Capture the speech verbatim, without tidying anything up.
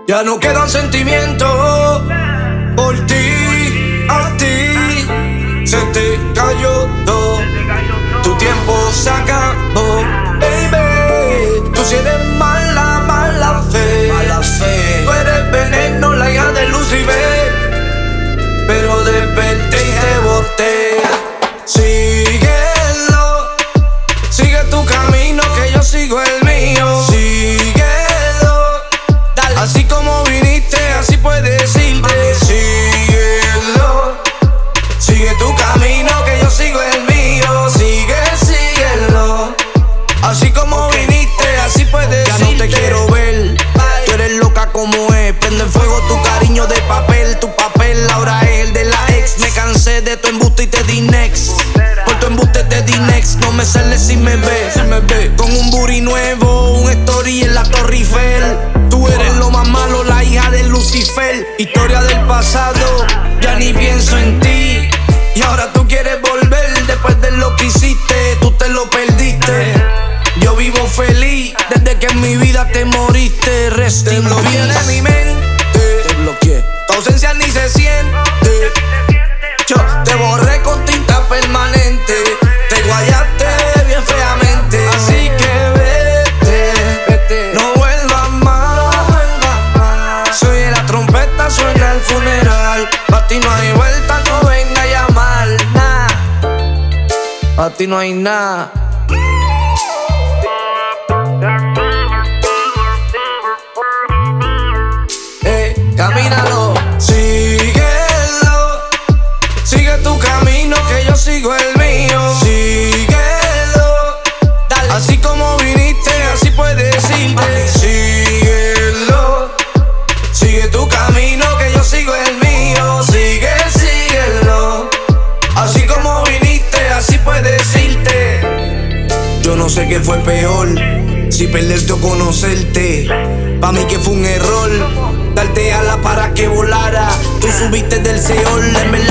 Ya no quedan sentimientos por ti, a ti se te cayó todo. Tu tiempo se acabó, baby. Tú si eres mala, mala fe, mala fe. Tú eres veneno, la hija de Lucifer, pero desperté y te boté. Síguelo, sigue tu camino que yo sigo el mío. Síguelo, dale. Así como viniste, así puedes irte. Síguelo, sigue tu camino que yo sigo el mío. Sigue, síguelo. Así como okay. viniste, así puedes irte. Ya no te quiero ver, bye. Tú eres loca como es. Prende en fuego tu cariño de papel. Tu papel ahora es el de la ex. Me cansé de tu embuste y te di next. Por tu embuste te di next. No me sales si me ves, si me ves. Con un booty nuevo, un story en la Torre Eiffel. Tú eres lo más malo, la hija de Lucifer. Historia del pasado, ya ni pienso en ti. Y ahora tú quieres volver después de lo que hiciste. Tú te lo perdiste. Yo vivo feliz desde que en mi vida te moriste. Rest in peace. De mi mente, te bloqueé. Tu ausencia ni se siente. Yo te borré con tinta permanente. Te guayaste bien feamente. Así que vete, vete. No vuelvas más, más. Soy la trompeta, suena el funeral. Pa' ti no hay vuelta, no venga a llamar. Nah, pa' ti no hay nada. Eh, camínalo. Síguelo, sigue tu camino que yo sigo el mío. Síguelo, dale. Así como viniste, así puedes irte. Síguelo, sigue tu camino que yo sigo el mío. Sigue, síguelo. Así como viniste, así puedes irte. Yo no sé qué fue peor, si perderte o conocerte. Pa' mí que fue un error darte alas para que volara. Tú subiste del Seol, en verdad